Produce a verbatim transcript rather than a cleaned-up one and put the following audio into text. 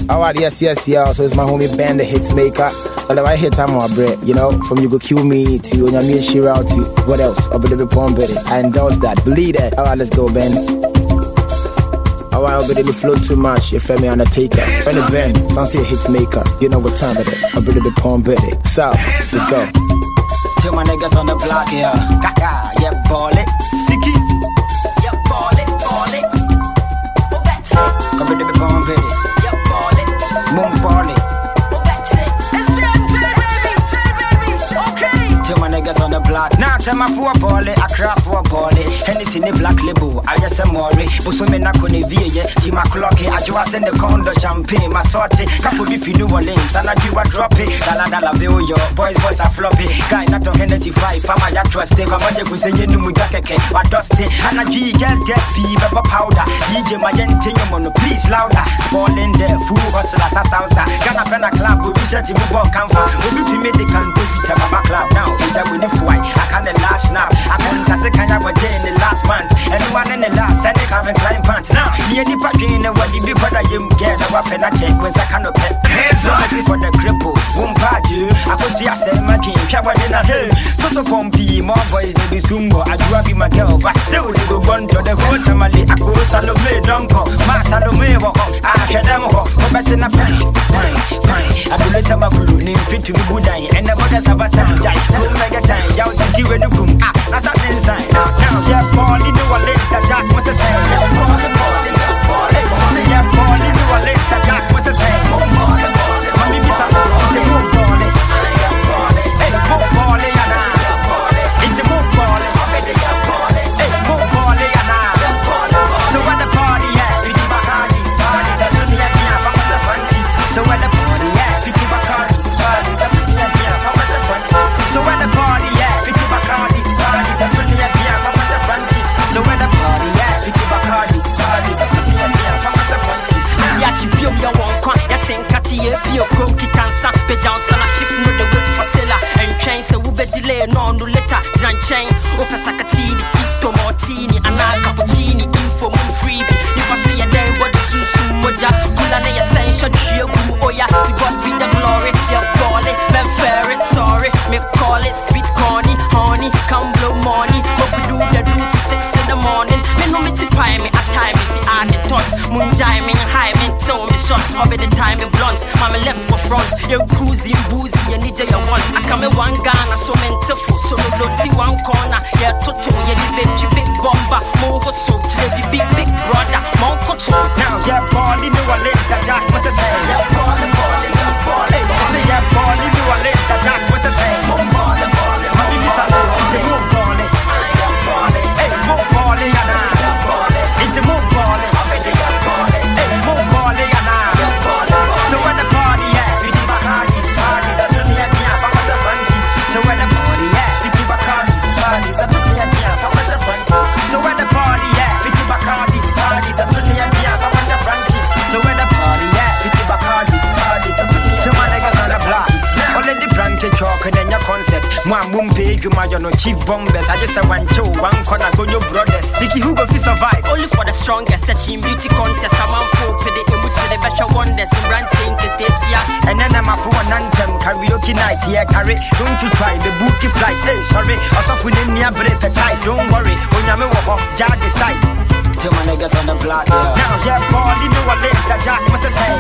Alright, yes, yes, yeah. So it's my homie Ben, the hits maker. Well, if I hit I'm on bread, you know, from You Go Kill Me to Onyamia Shira to what else? I'll be the Pom Betty. I endorse that. Believe that. Alright, let's go, Ben. Alright, I'll be the flow too much. You feel me, Undertaker. When the Ben, sounds like a hit maker. You know what time it is. I'll be the Pom Betty. So, let's go. Two my niggas on the block here. Kaka, yeah, ball it. Siki. Yeah, ball it, ball it. Come with the Pom Betty. Yeah, ball it. Moon ball it. Tell my niggas on the block. Now tell my four ball it, I cry for a ball it. Hennessy in the black label, I just a more. But so many not gonna be a Jim clock it. I just send the condo champagne, my sortie. Couple if you New Orleans, and I do a drop it. Dala dala view yo, boys boys are floppy. Guy not on Hennessy five, Fama ya trust it. Come on, you could say you know jacket, I dust it. And I G gas get pee, pepper powder. D J my genting on please louder. Ball in there, fool hustlers, a salsa. Gonna pen a club, we shut you walk comfort. We do make the can do it, my club now. That we need fight. I can't last now. I can't just kind of what in the last month. Anyone in the last, and they can't climb pants. Now, you need to pay in the way you better you get a weapon. I check with a kind of pet. Hands on for the cripple. Won't part you. I could see I say my king. Cover in a hill. So so come be more boys than the Zumbo. I grew up in my girl, but still they go run to the whole family. I go Salome, Donko, Masalome, I can them ho. Better not pay. I do let them up name fit to be good. And the mothers have a time. Mega time, y'all think you ready to ah, that's not inside. Now, yeah, Paul, you know what list that Jack was the same. Yeah, Paul, Paul, Paul, yeah, Paul, you know what list that Jack was the same. Paul, Paul, mommy, miss a Paul, say more Paul, hey, more Paul, yana, it's a more Paul, hey, more Paul, yana. So what the party at? Fifty Bacardi, parties that really at me, I'm the funky. So what the party at? Fifty Bacardi, parties that really at me, I'm the funky. So where the party at? Fifty Bacardi's parties are pretty at the I'm a funky. So where the party at? Fifty Bacardi's parties are pretty at the I'm a funky. Ya chipio ya wonka ya tenkati ye bio konki kansa pe jansa na ship no the wait for seller and train so we be delay no no later dran chain officer katini tito martini ana cappuccini info mun freebie if I see a day what susu moja kula na ya essential you go oya to God be the glory ya call it ben fair it sorry me call it sweet corny honey come blow money hope we do the do to six in the morning me no me to pie me at time it and the thought moon jai me high me tell me short over the time me blunt mama left for front you cruising boozy you need your one I come one Ghana so mental so no loti one corner yeah toto yeah the baby big bomber mon hustle to the big big brother mon coach now yeah Paul you know what let that Jack was the same yeah Paul Paul yeah Paul say yeah Paul you know what let that Jack was the same Paul Paul mommy miss a it's a more Paul hey more Paul yeah it's a more Paul hey more Paul yeah so when the party at fifty Bacardi's parties are really at me I'm a funky so when the party at fifty Bacardi's parties are really at me I'm a funky so when the party at fifty Bacardi's parties are really at me I'm a funky so when the party at fifty Bacardi's parties are really at me my niggas on the block already branch chalk and then your concept one boom pay you my no chief bombers I just say one show one corner go your brothers Tiki who go fi survive only for the strongest touching beauty contest I'm on four for the image the special wonders in ranting to this year and then I'm a for one anthem karaoke night yeah carry don't you try the bookie flight hey sorry also for the near break tight don't worry when you me walk jar decide tell my niggas on the block yeah. Now yeah Paul you know what let that Jack must say